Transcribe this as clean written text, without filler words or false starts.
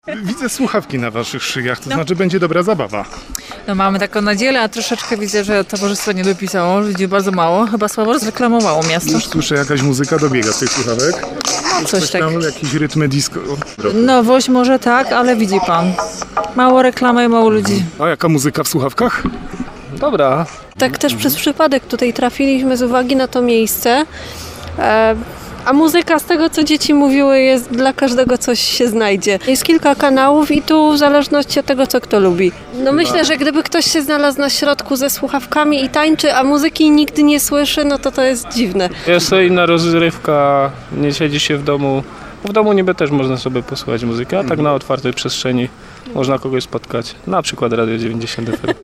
Widzę słuchawki na waszych szyjach, to znaczy będzie dobra zabawa. No mamy taką nadzieję, a troszeczkę widzę, że towarzystwo nie dopisało, ludzi bardzo mało, chyba słabo zreklamowało miasto. Już słyszę, jakaś muzyka dobiega z tych słuchawek. No coś tak. Tam jakieś rytmy disco. No woź może tak, ale widzi pan. Mało reklamy i mało ludzi. A jaka muzyka w słuchawkach? Dobra. Tak też przez przypadek tutaj trafiliśmy z uwagi na to miejsce. A muzyka, z tego co dzieci mówiły, jest dla każdego coś się znajdzie. Jest kilka kanałów i tu w zależności od tego, co kto lubi. No myślę, że gdyby ktoś się znalazł na środku ze słuchawkami i tańczy, a muzyki nigdy nie słyszy, no to jest dziwne. Jest to inna rozrywka, nie siedzi się w domu. W domu niby też można sobie posłuchać muzyki, a tak na otwartej przestrzeni można kogoś spotkać. Na przykład Radio 90 FM.